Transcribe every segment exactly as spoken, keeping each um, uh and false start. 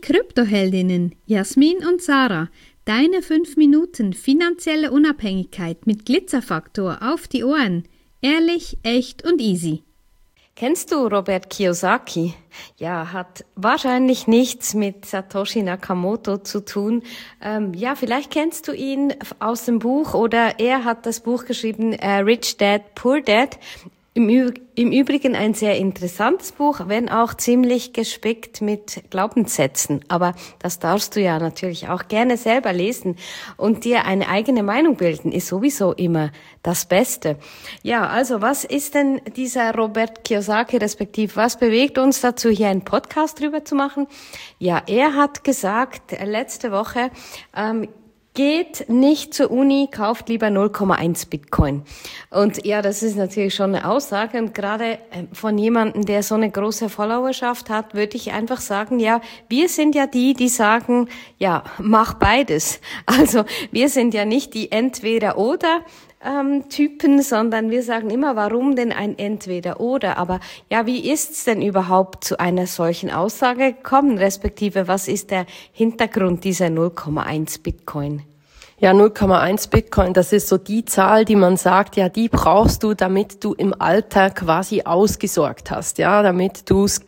Kryptoheldinnen Jasmin und Sarah, deine fünf Minuten finanzielle Unabhängigkeit mit Glitzerfaktor auf die Ohren. Ehrlich, echt und easy. Kennst du Robert Kiyosaki? Ja, hat wahrscheinlich nichts mit Satoshi Nakamoto zu tun. Ähm, ja, vielleicht kennst du ihn aus dem Buch oder er hat das Buch geschrieben, äh, Rich Dad, Poor Dad. Im, Ü- Im Übrigen ein sehr interessantes Buch, wenn auch ziemlich gespickt mit Glaubenssätzen. Aber das darfst du ja natürlich auch gerne selber lesen und dir eine eigene Meinung bilden, ist sowieso immer das Beste. Ja, also was ist denn dieser Robert Kiyosaki, respektive was bewegt uns dazu, hier einen Podcast drüber zu machen? Ja, er hat gesagt letzte Woche, ähm, geht nicht zur Uni, kauft lieber null Komma eins Bitcoin. Und ja, das ist natürlich schon eine Aussage. Und gerade von jemandem, der so eine große Followerschaft hat, würde ich einfach sagen, ja, wir sind ja die, die sagen, ja, mach beides. Also wir sind ja nicht die Entweder-Oder Ähm, Typen, sondern wir sagen immer, warum denn ein Entweder-Oder? Aber ja, wie ist's denn überhaupt zu einer solchen Aussage gekommen, respektive was ist der Hintergrund dieser null Komma eins Bitcoin? Ja, null Komma eins Bitcoin, das ist so die Zahl, die man sagt, ja, die brauchst du, damit du im Alter quasi ausgesorgt hast, ja, damit du es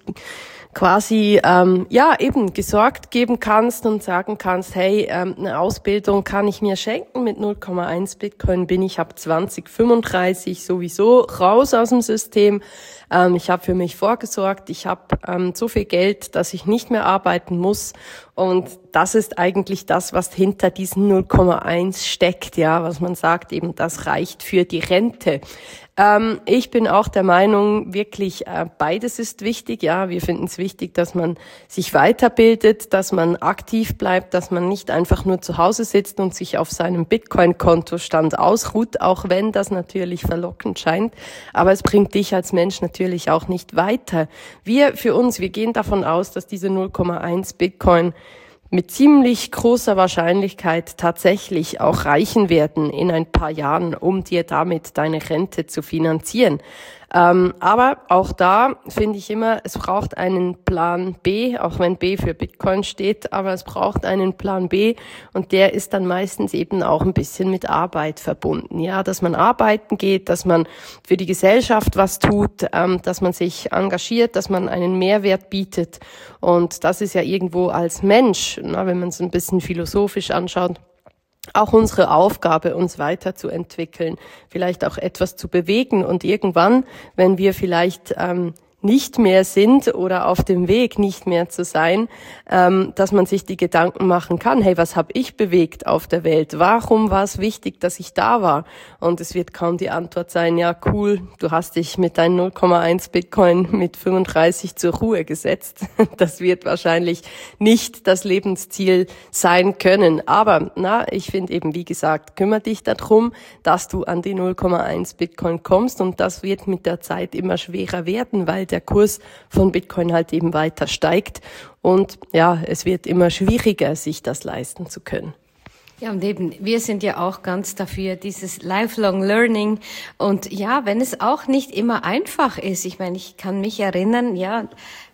quasi, ähm, ja, eben gesorgt geben kannst und sagen kannst, hey, ähm, eine Ausbildung kann ich mir schenken, mit null Komma eins Bitcoin bin ich ab zwanzig fünfunddreißig sowieso raus aus dem System. Ähm, ich habe für mich vorgesorgt, ich habe ähm, so viel Geld, dass ich nicht mehr arbeiten muss und das ist eigentlich das, was hinter diesen null Komma eins steckt, ja, was man sagt, eben das reicht für die Rente. Ähm, ich bin auch der Meinung, wirklich äh, beides ist wichtig. Ja, wir finden es wichtig, dass man sich weiterbildet, dass man aktiv bleibt, dass man nicht einfach nur zu Hause sitzt und sich auf seinem Bitcoin-Kontostand ausruht, auch wenn das natürlich verlockend scheint. Aber es bringt dich als Mensch natürlich auch nicht weiter. Wir für uns, wir gehen davon aus, dass diese null Komma eins Bitcoin mit ziemlich großer Wahrscheinlichkeit tatsächlich auch reichen werden in ein paar Jahren, um dir damit deine Rente zu finanzieren. Ähm, aber auch da finde ich immer, es braucht einen Plan B, auch wenn B für Bitcoin steht, aber es braucht einen Plan B und der ist dann meistens eben auch ein bisschen mit Arbeit verbunden. Ja, dass man arbeiten geht, dass man für die Gesellschaft was tut, ähm, dass man sich engagiert, dass man einen Mehrwert bietet und das ist ja irgendwo als Mensch, na, wenn man es ein bisschen philosophisch anschaut, auch unsere Aufgabe, uns weiterzuentwickeln, vielleicht auch etwas zu bewegen und irgendwann, wenn wir vielleicht ähm, nicht mehr sind oder auf dem Weg nicht mehr zu sein, ähm, dass man sich die Gedanken machen kann, hey, was habe ich bewegt auf der Welt? Warum war es wichtig, dass ich da war? Und es wird kaum die Antwort sein, ja cool, du hast dich mit deinen null Komma eins Bitcoin mit fünfunddreißig zur Ruhe gesetzt. Das wird wahrscheinlich nicht das Lebensziel sein können. Aber na, ich finde eben, wie gesagt, kümmere dich darum, dass du an die null Komma eins Bitcoin kommst und das wird mit der Zeit immer schwerer werden, weil der Kurs von Bitcoin halt eben weiter steigt und ja, es wird immer schwieriger, sich das leisten zu können. Ja, und eben, wir sind ja auch ganz dafür, dieses Lifelong Learning. Und ja, wenn es auch nicht immer einfach ist, ich meine, ich kann mich erinnern, ja,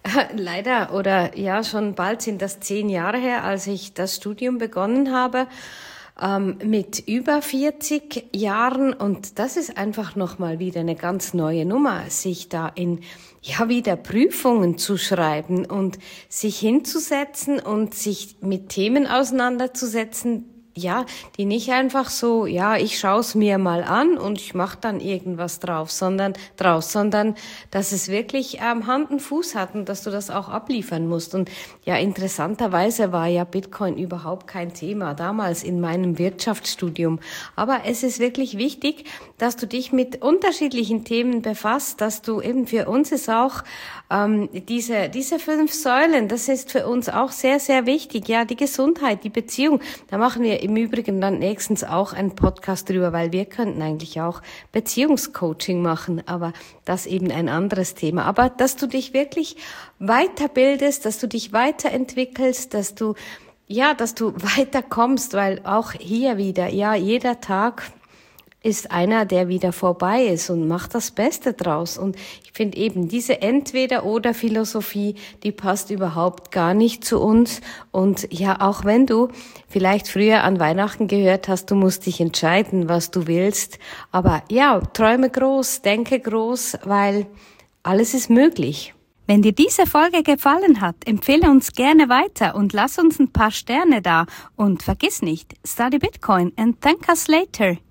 leider oder ja, schon bald sind das zehn Jahre her, als ich das Studium begonnen habe, ähm, mit über vierzig Jahren. Und das ist einfach nochmal wieder eine ganz neue Nummer, sich da in ja wieder Prüfungen zu schreiben und sich hinzusetzen und sich mit Themen auseinanderzusetzen, ja, die nicht einfach so, ja, ich schaue es mir mal an und ich mache dann irgendwas drauf, sondern draus, sondern dass es wirklich ähm, Hand und Fuß hat und dass du das auch abliefern musst. Und ja, interessanterweise war ja Bitcoin überhaupt kein Thema damals in meinem Wirtschaftsstudium. Aber es ist wirklich wichtig, dass du dich mit unterschiedlichen Themen befasst, dass du eben für uns ist auch ähm, diese diese fünf Säulen, das ist für uns auch sehr, sehr wichtig. Ja, die Gesundheit, die Beziehung, da machen wir im Übrigen dann nächstens auch einen Podcast drüber, weil wir könnten eigentlich auch Beziehungscoaching machen, aber das eben ein anderes Thema. Aber dass du dich wirklich weiterbildest, dass du dich weiterentwickelst, dass du, ja, dass du weiterkommst, weil auch hier wieder, ja, jeder Tag ist einer, der wieder vorbei ist und macht das Beste draus. Und ich finde eben diese Entweder-oder-Philosophie, die passt überhaupt gar nicht zu uns. Und ja, auch wenn du vielleicht früher an Weihnachten gehört hast, du musst dich entscheiden, was du willst. Aber ja, träume groß, denke groß, weil alles ist möglich. Wenn dir diese Folge gefallen hat, empfehle uns gerne weiter und lass uns ein paar Sterne da. Und vergiss nicht, study Bitcoin and thank us later.